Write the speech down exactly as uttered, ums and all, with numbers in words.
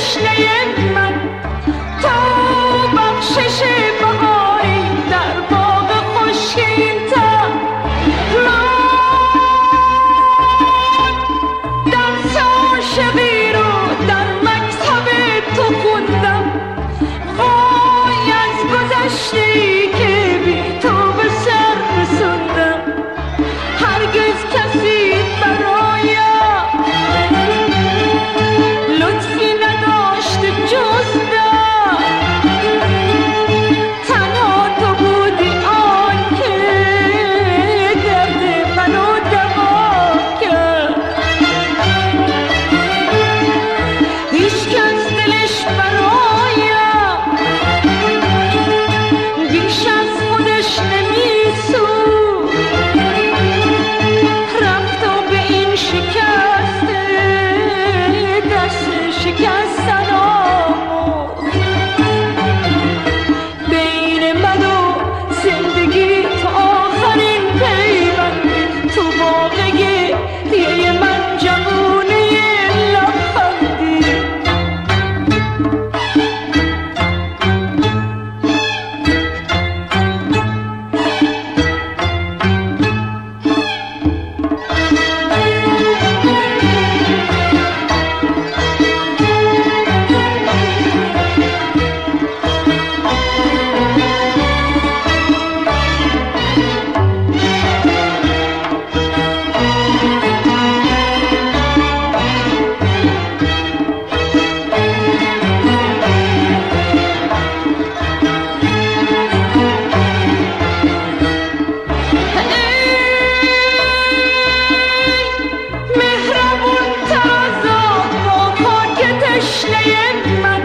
تشنه من، تو بخشش بهاری در باغ خشک این تن. من درس عاشقی رو در مکتب تو خوندم، وای از گذشته‌ای که بی تو به سر رسوندم. هرگز کسی برایم لطفی نداشت جز دم، تنها تو بودی آن که درد منو دوا کرد. هیچ کس دلش برایم بیش از خودش نمیسوخت، رفت و به این شکست دست شکستن آموخت. بین من و زندگی تو آخرین پیوند، تو واقعی یه من جوونه لبخندی. مهربون تر از آب با خاک تشنه من،